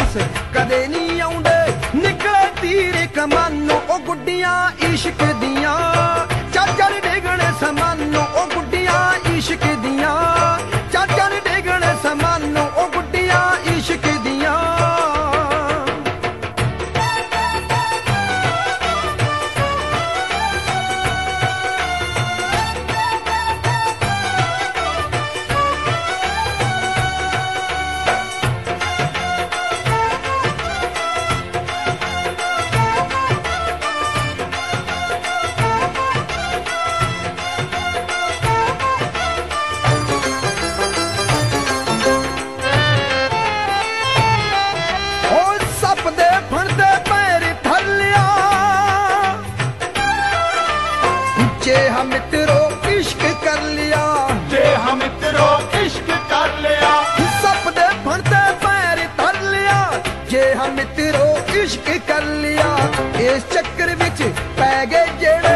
पास कदे नहीं आउंदे निकले तीर कमानो ओ गुड्डियां इश्क दियां चाचर डेगणे समानो ओ गुड्डियां इश्क दियां चाचर डेगणे समानो ओ गुड्डियां इश्क दियां जे हम मित्रों इश्क कर लिया जे हम मित्रों इश्क कर लिया सब दे फड़ते पैर धर लिया जे हम मित्रों इश्क कर लिया इस चक्कर विच पै गए जेड़ा